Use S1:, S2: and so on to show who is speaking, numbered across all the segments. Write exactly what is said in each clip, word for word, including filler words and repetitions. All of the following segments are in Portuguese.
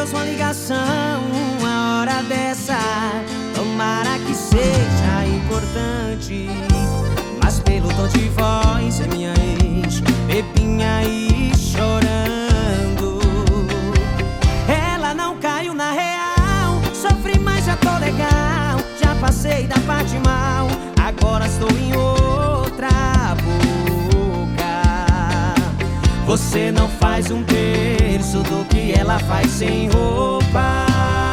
S1: Deus, uma ligação, uma hora dessa. Tomara que seja importante, mas pelo tom de voz é minha ex, bebinha aí chorando. Ela não caiu na real, sofri mas já tô legal. Já passei da parte mal, agora estou em outra boca. Você não faz um terço do que ela faz sem roupa.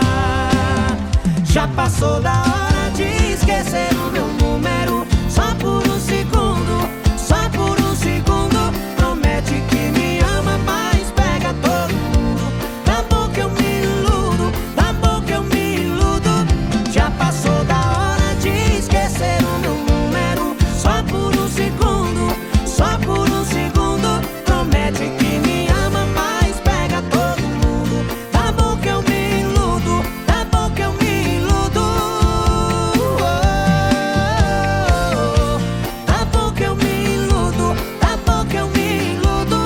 S1: Já passou da hora de esquecer o meu número. Só por um segundo, só por um segundo. Promete que me ama, mas pega todo mundo. Da boca eu me iludo, da boca eu me iludo. Já passou da hora de esquecer o meu número. Só por um segundo, só por um segundo. Promete que me ama, mas pega todo mundo. Da boca eu me iludo, da boca eu me iludo. Da boca eu me iludo, da boca eu me iludo.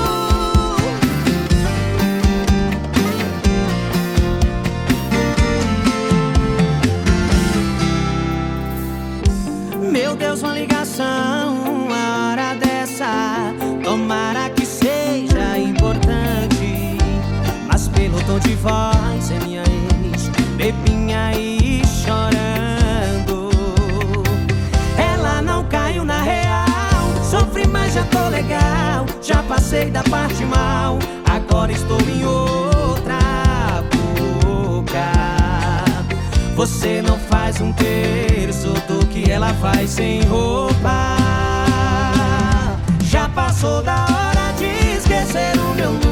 S1: Meu Deus, uma ligação, uma hora dessa. Tomara que seja importante, mas pelo tom de voz é minha ex, bebinha aí chorando. Ela não caiu na real, sofri mas já tô legal. Já passei da parte mal, agora estou em outra boca. Você não faz um terço do que ela faz sem roupa. Já passou da hora de esquecer o meu nome.